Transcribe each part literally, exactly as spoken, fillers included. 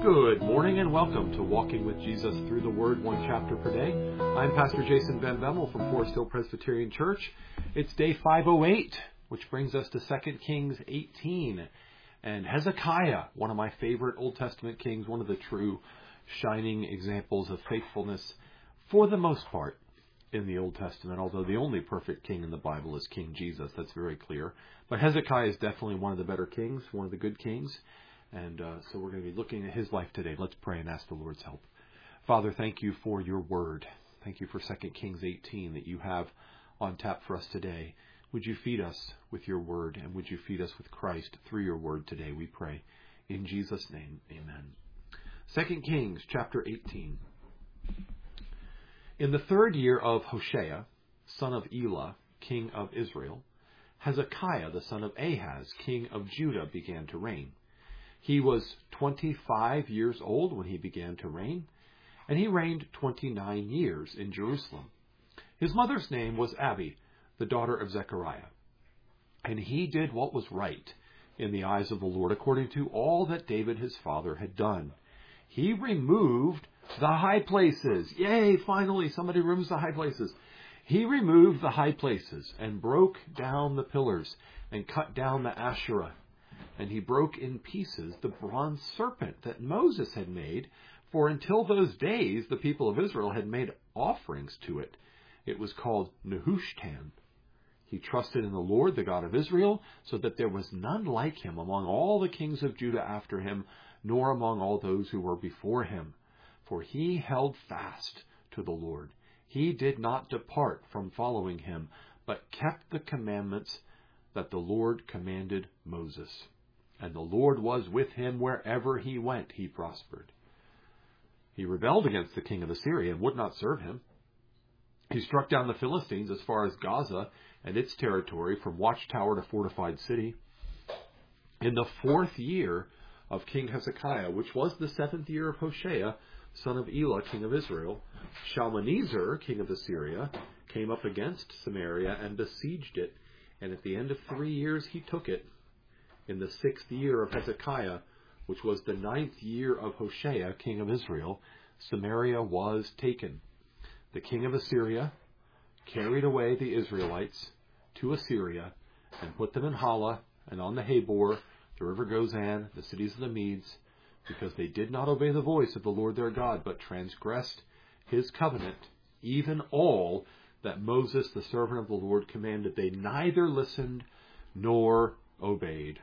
Good morning and welcome to Walking with Jesus Through the Word, one chapter per day. I'm Pastor Jason Van Bemmel from Forest Hill Presbyterian Church. It's day five oh eight, which brings us to Second Kings eighteen. And Hezekiah, one of my favorite Old Testament kings, one of the true shining examples of faithfulness for the most part in the Old Testament, although the only perfect king in the Bible is King Jesus. That's very clear. But Hezekiah is definitely one of the better kings, one of the good kings. And uh, so we're going to be looking at his life today. Let's pray and ask the Lord's help. Father, thank you for your word. Thank you for Second Kings eighteen that you have on tap for us today. Would you feed us with your word, and would you feed us with Christ through your word today, we pray. In Jesus' name, amen. Second Kings chapter eighteen. In the third year of Hoshea, son of Elah, king of Israel, Hezekiah, the son of Ahaz, king of Judah, began to reign. He was twenty-five years old when he began to reign, and he reigned twenty-nine years in Jerusalem. His mother's name was Abi, the daughter of Zechariah. And he did what was right in the eyes of the Lord, according to all that David his father had done. He removed the high places. Yay, finally, somebody removes the high places. He removed the high places and broke down the pillars and cut down the Asherah. And he broke in pieces the bronze serpent that Moses had made, for until those days the people of Israel had made offerings to it. It was called Nehushtan. He trusted in the Lord, the God of Israel, so that there was none like him among all the kings of Judah after him, nor among all those who were before him. For he held fast to the Lord. He did not depart from following him, but kept the commandments that the Lord commanded Moses. And the Lord was with him wherever he went, he prospered. He rebelled against the king of Assyria and would not serve him. He struck down the Philistines as far as Gaza and its territory, from watchtower to fortified city. In the fourth year of King Hezekiah, which was the seventh year of Hoshea, son of Elah, king of Israel, Shalmaneser, king of Assyria, came up against Samaria and besieged it. And at the end of three years he took it. In the sixth year of Hezekiah, which was the ninth year of Hoshea, king of Israel, Samaria was taken. The king of Assyria carried away the Israelites to Assyria and put them in Hala and on the Habor, the river Gozan, the cities of the Medes, because they did not obey the voice of the Lord their God, but transgressed his covenant, even all that Moses, the servant of the Lord, commanded. They neither listened nor obeyed.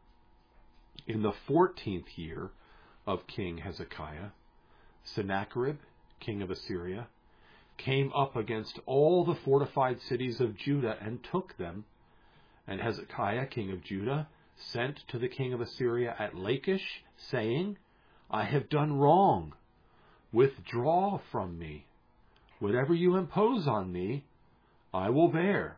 In the fourteenth year of King Hezekiah, Sennacherib, king of Assyria, came up against all the fortified cities of Judah and took them. And Hezekiah, king of Judah, sent to the king of Assyria at Lachish, saying, I have done wrong. Withdraw from me. Whatever you impose on me, I will bear.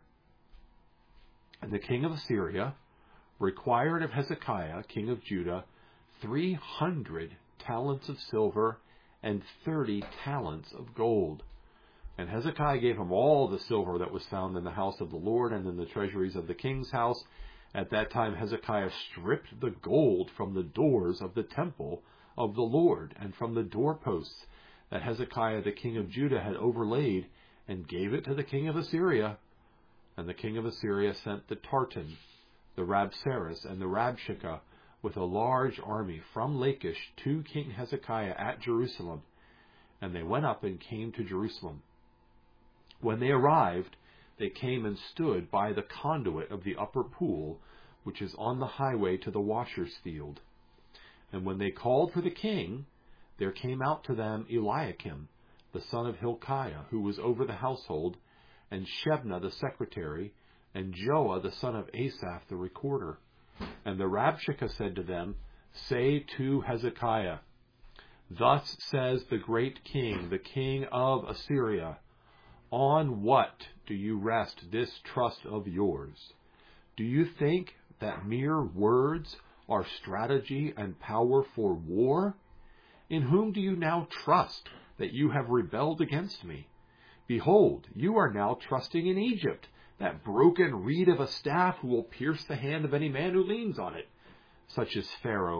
And the king of Assyria required of Hezekiah, king of Judah, three hundred talents of silver and thirty talents of gold. And Hezekiah gave him all the silver that was found in the house of the Lord and in the treasuries of the king's house. At that time Hezekiah stripped the gold from the doors of the temple of the Lord and from the doorposts that Hezekiah the king of Judah had overlaid, and gave it to the king of Assyria. And the king of Assyria sent the Tartan, the Rabsaris, and the Rabshakeh with a large army from Lachish to King Hezekiah at Jerusalem. And they went up and came to Jerusalem. When they arrived, they came and stood by the conduit of the upper pool, which is on the highway to the washer's field. And when they called for the king, there came out to them Eliakim, the son of Hilkiah, who was over the household, and Shebna the secretary, and Joah the son of Asaph the recorder. And the Rabshakeh said to them, Say to Hezekiah, Thus says the great king, the king of Assyria, On what do you rest this trust of yours? Do you think that mere words are strategy and power for war? In whom do you now trust that you have rebelled against me? Behold, you are now trusting in Egypt, that broken reed of a staff who will pierce the hand of any man who leans on it, such as Pharaoh,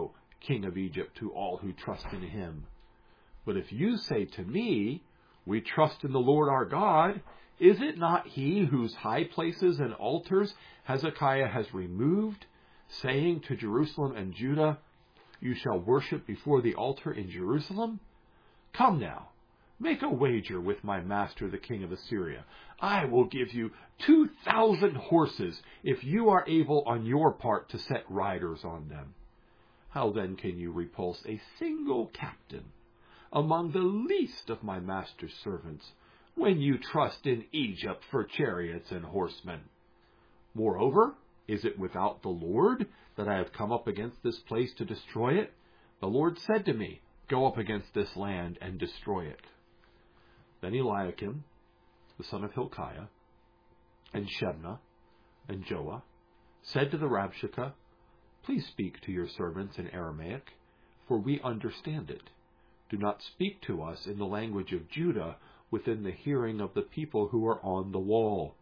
king of Egypt, to all who trust in him. But if you say to me, we trust in the Lord our God, is it not he whose high places and altars Hezekiah has removed, saying to Jerusalem and Judah, you shall worship before the altar in Jerusalem? Come now, make a wager with my master the king of Assyria. I will give you two thousand horses if you are able on your part to set riders on them. How then can you repulse a single captain among the least of my master's servants, when you trust in Egypt for chariots and horsemen? Moreover, is it without the Lord that I have come up against this place to destroy it? The Lord said to me, go up against this land and destroy it. Then Eliakim, the son of Hilkiah, and Shebna, and Joah, said to the Rabshakeh, please speak to your servants in Aramaic, for we understand it. Do not speak to us in the language of Judah within the hearing of the people who are on the wall.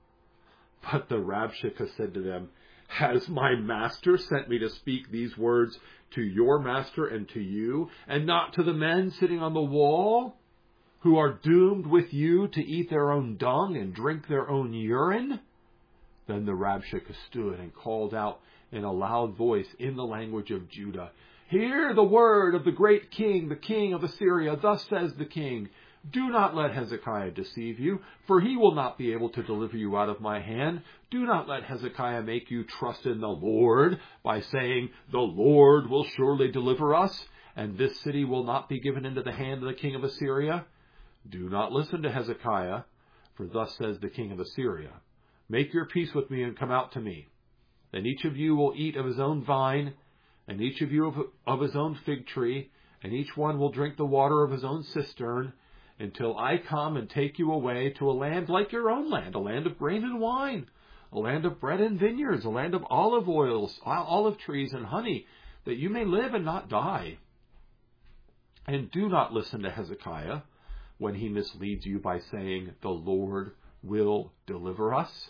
But the Rabshakeh said to them, has my master sent me to speak these words to your master and to you, and not to the men sitting on the wall, who are doomed with you to eat their own dung and drink their own urine? Then the Rabshakeh stood and called out in a loud voice in the language of Judah, hear the word of the great king, the king of Assyria. Thus says the king, do not let Hezekiah deceive you, for he will not be able to deliver you out of my hand. Do not let Hezekiah make you trust in the Lord by saying, the Lord will surely deliver us, and this city will not be given into the hand of the king of Assyria. Do not listen to Hezekiah, for thus says the king of Assyria, make your peace with me and come out to me. Then each of you will eat of his own vine, and each of you of, of his own fig tree, and each one will drink the water of his own cistern, until I come and take you away to a land like your own land, a land of grain and wine, a land of bread and vineyards, a land of olive oils, olive trees and honey, that you may live and not die. And do not listen to Hezekiah when he misleads you by saying, the Lord will deliver us.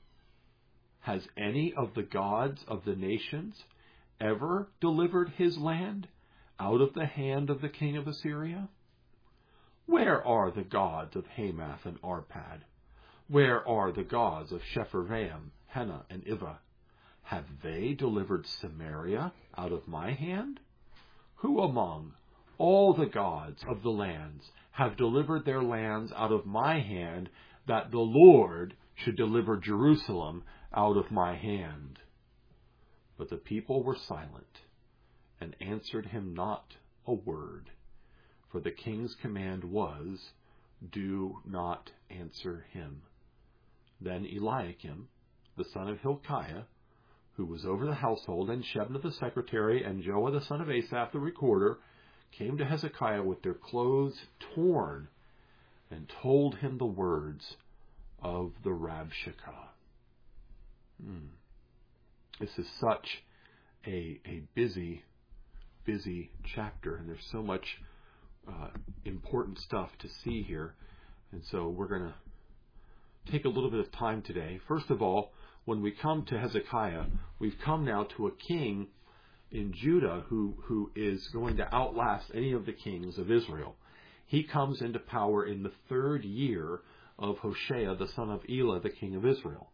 Has any of the gods of the nations ever delivered his land out of the hand of the king of Assyria? Where are the gods of Hamath and Arpad? Where are the gods of Sepharvaim, Hena, and Ivah? Have they delivered Samaria out of my hand? Who among all the gods of the lands have delivered their lands out of my hand, that the Lord should deliver Jerusalem out of my hand? But the people were silent, and answered him not a word. For the king's command was, do not answer him. Then Eliakim, the son of Hilkiah, who was over the household, and Shebna the secretary, and Joah the son of Asaph the recorder, came to Hezekiah with their clothes torn, and told him the words of the Rabshakeh. Hmm. This is such a, a busy, busy chapter, and there's so much Uh, important stuff to see here. And so we're going to take a little bit of time today. First of all, when we come to Hezekiah, we've come now to a king in Judah who, who is going to outlast any of the kings of Israel. He comes into power in the third year of Hoshea, the son of Elah, the king of Israel.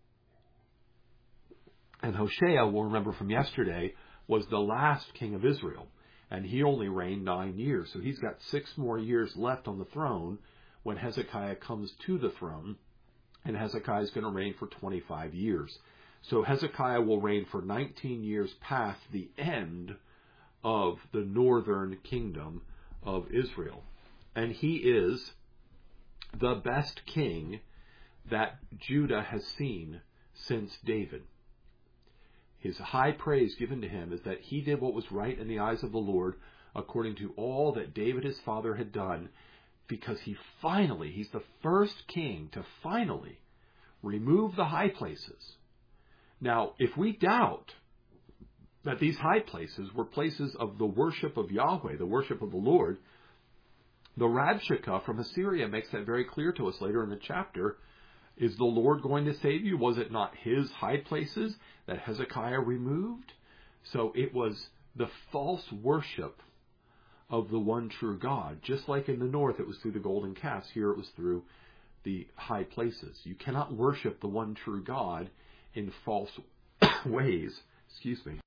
And Hoshea, we'll remember from yesterday, was the last king of Israel. And he only reigned nine years. So he's got six more years left on the throne when Hezekiah comes to the throne. And Hezekiah is going to reign for twenty-five years. So Hezekiah will reign for nineteen years past the end of the northern kingdom of Israel. And he is the best king that Judah has seen since David. His high praise given to him is that he did what was right in the eyes of the Lord, according to all that David his father had done, because he finally, he's the first king to finally remove the high places. Now, if we doubt that these high places were places of the worship of Yahweh, the worship of the Lord, the Rabshakeh from Assyria makes that very clear to us later in the chapter. Is the Lord going to save you? Was it not his high places that Hezekiah removed? So it was the false worship of the one true God. Just like in the north it was through the golden calves, here it was through the high places. You cannot worship the one true God in false ways. Excuse me.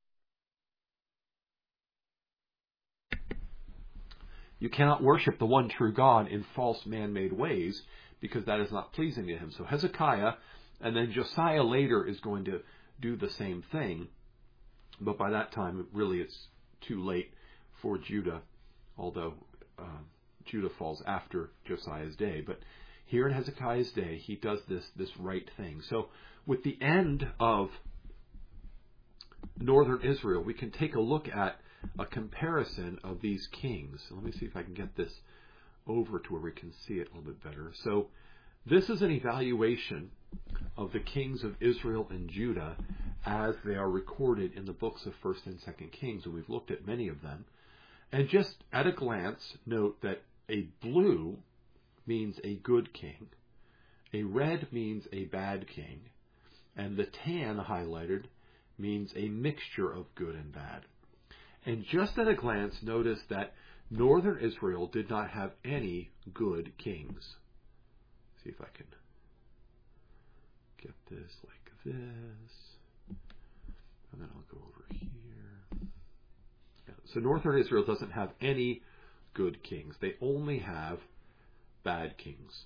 You cannot worship the one true God in false man-made ways, because that is not pleasing to him. So Hezekiah, and then Josiah later is going to do the same thing. But by that time, really it's too late for Judah, although uh, Judah falls after Josiah's day. But here in Hezekiah's day, he does this, this right thing. So with the end of northern Israel, we can take a look at a comparison of these kings. So let me see if I can get this over to where we can see it a little bit better. So this is an evaluation of the kings of Israel and Judah as they are recorded in the books of First and Second Kings, and we've looked at many of them. And just at a glance, note that a blue means a good king, a red means a bad king, and the tan highlighted means a mixture of good and bad. And just at a glance, notice that northern Israel did not have any good kings. See if I can get this like this. And then I'll go over here. Yeah. So northern Israel doesn't have any good kings. They only have bad kings.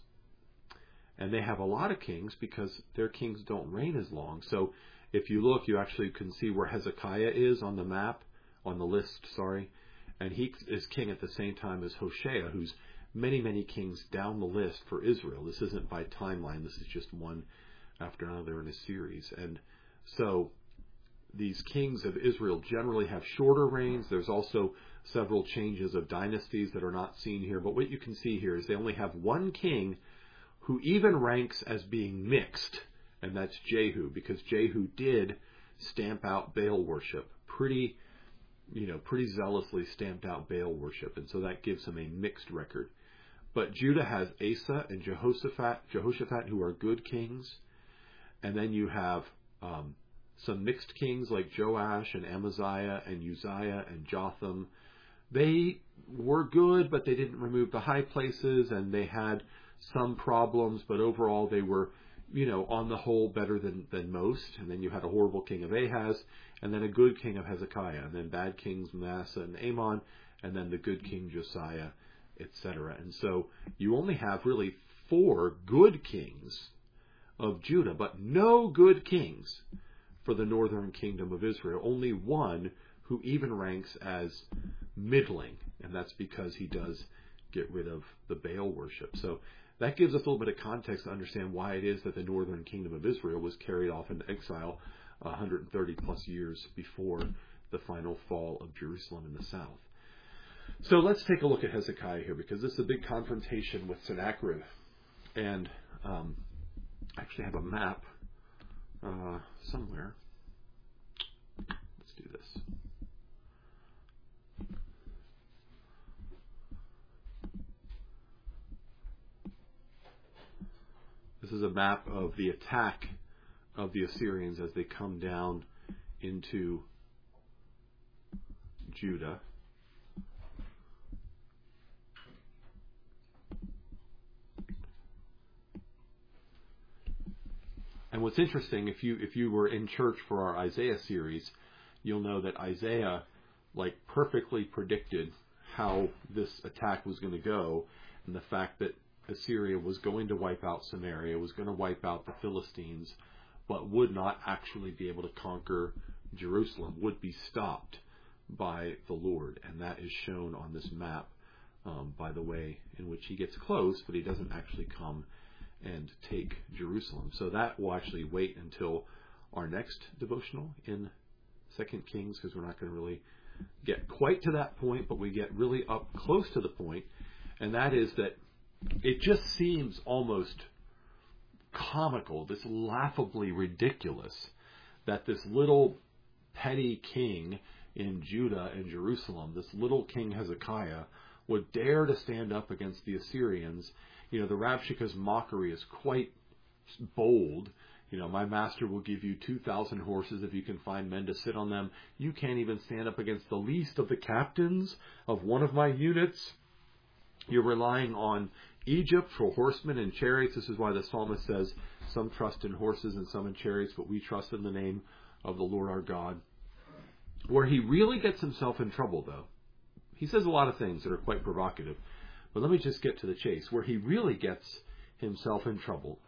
And they have a lot of kings because their kings don't reign as long. So if you look, you actually can see where Hezekiah is on the map. On the list, sorry, and he is king at the same time as Hoshea, who's many, many kings down the list for Israel. This isn't by timeline, this is just one after another in a series. And so these kings of Israel generally have shorter reigns. There's also several changes of dynasties that are not seen here, but what you can see here is they only have one king who even ranks as being mixed, and that's Jehu, because Jehu did stamp out Baal worship pretty you know, pretty zealously stamped out Baal worship, and so that gives him a mixed record. But Judah has Asa and Jehoshaphat, Jehoshaphat who are good kings, and then you have um, some mixed kings like Joash and Amaziah and Uzziah and Jotham. They were good, but they didn't remove the high places, and they had some problems, but overall they were, you know, on the whole better than, than most. And then you had a horrible king of Ahaz, and then a good king of Hezekiah, and then bad kings Manasseh and Amon, and then the good king Josiah, et cetera. And so you only have really four good kings of Judah, but no good kings for the northern kingdom of Israel. Only one who even ranks as middling, and that's because he does get rid of the Baal worship. So that gives us a little bit of context to understand why it is that the northern kingdom of Israel was carried off into exile one hundred thirty plus years before the final fall of Jerusalem in the south. So let's take a look at Hezekiah here, because this is a big confrontation with Sennacherib. And um, I actually have a map uh, somewhere. Let's do this. This is a map of the attack of the Assyrians as they come down into Judah. And what's interesting, if you if you were in church for our Isaiah series, you'll know that Isaiah like perfectly predicted how this attack was going to go, and the fact that Assyria was going to wipe out Samaria, was going to wipe out the Philistines, but would not actually be able to conquer Jerusalem, would be stopped by the Lord. And that is shown on this map um, by the way in which he gets close, but he doesn't actually come and take Jerusalem. So that will actually wait until our next devotional in Second Kings, because we're not going to really get quite to that point, but we get really up close to the point, and that is that it just seems almost comical, this laughably ridiculous, that this little petty king in Judah and Jerusalem, this little King Hezekiah, would dare to stand up against the Assyrians. You know, the Rabshakeh's mockery is quite bold. You know, my master will give you two thousand horses if you can find men to sit on them. You can't even stand up against the least of the captains of one of my units. You're relying on Egypt for horsemen and chariots. This is why the psalmist says, some trust in horses and some in chariots, but we trust in the name of the Lord our God. Where he really gets himself in trouble, though, he says a lot of things that are quite provocative, but let me just get to the chase. Where he really gets himself in trouble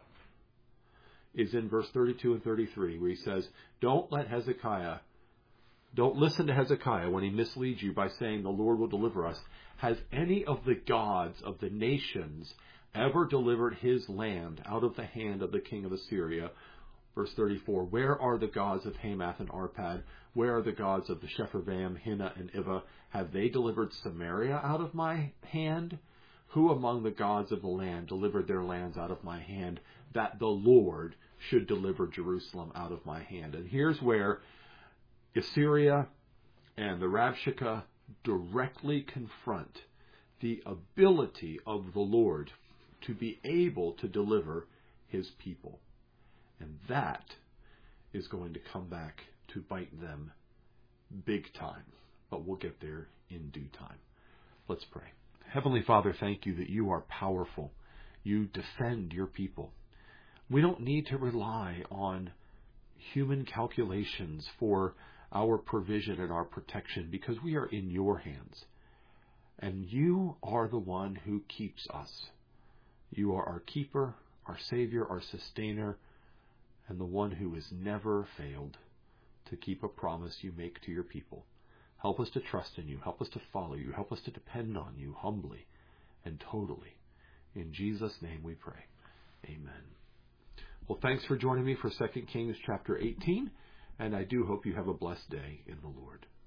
is in verse thirty-two and thirty-three, where he says, don't let Hezekiah, don't listen to Hezekiah when he misleads you by saying the Lord will deliver us. Has any of the gods of the nations ever delivered his land out of the hand of the king of Assyria? Verse thirty-four, where are the gods of Hamath and Arpad? Where are the gods of the Shephervaim, Hina, and Iva? Have they delivered Samaria out of my hand? Who among the gods of the land delivered their lands out of my hand, that the Lord should deliver Jerusalem out of my hand? And here's where Assyria and the Rabshakeh directly confront the ability of the Lord to be able to deliver his people. And that is going to come back to bite them big time. But we'll get there in due time. Let's pray. Heavenly Father, thank you that you are powerful. You defend your people. We don't need to rely on human calculations for our provision and our protection, because we are in your hands. And you are the one who keeps us. You are our keeper, our Savior, our sustainer, and the one who has never failed to keep a promise you make to your people. Help us to trust in you. Help us to follow you. Help us to depend on you humbly and totally. In Jesus' name we pray. Amen. Well, thanks for joining me for Second Kings chapter eighteen, and I do hope you have a blessed day in the Lord.